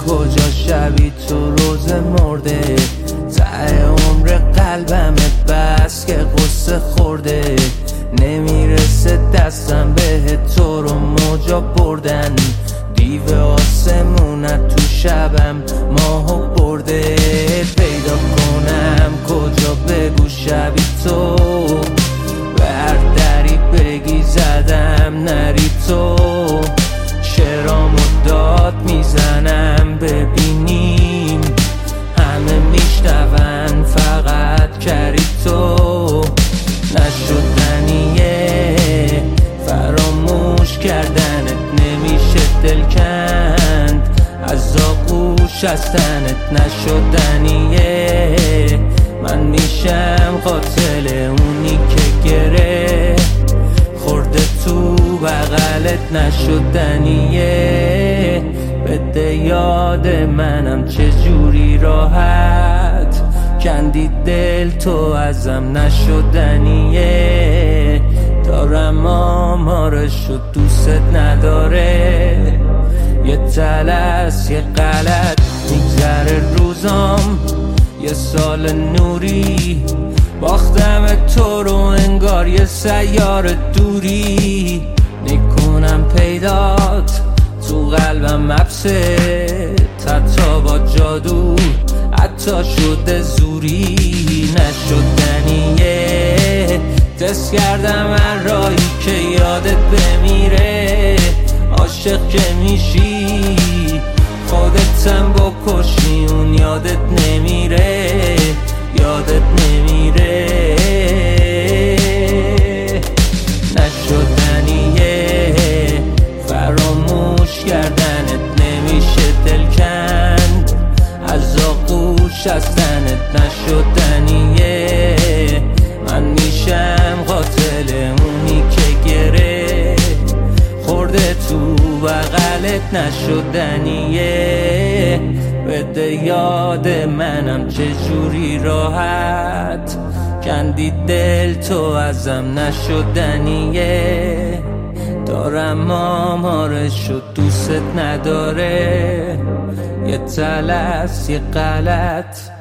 کجا شبی تو روز مرده، ته عمر قلبم بس که قصه خورده، نمیرسه دستم به تو رو موجا بردن، دیو آسمونت تو شبم ماهو برده، پیدا کنم کجا بگو شبی تو، به هر دری بگی زدم نری تو، شعرامو داد میزنم ببینیم همه میشنون فقط کری تو، نشدنیه فراموش کردنت، نمیشه دل کند از آغوش از تنت، نشدنیه من میشم قاتل اونی که گره خورده تو بغلت، نشدنیه بده یاد منم چجوری راحت کندی دل تو ازم، نشدنیه دارم آمارش و دوست نداره، یه تلس یه غلط میگذره روزام، یه سال نوری باختم تو رو انگار یه سیار دوری، نکنم پیدات تو قلبم حبسه، حتی با جادو حتی شده زوری، نشدنیه دست کردم هر راهی که یادت بمیره، عاشق که میشی خودتم بکشی اون یادت نمیره، یادت نمیره، نشدنیه فراموش کردنت، نمیشه دل کند از آغوش از تنت، نشدنیه من میشم قاتل اونی که گره خورده تو بغلت، نشدنیه بده یاد منم چجوری راحت کندی دل تو ازم، نشدنیه دارم آمارش و دوست نداره، یه تلس یه غلط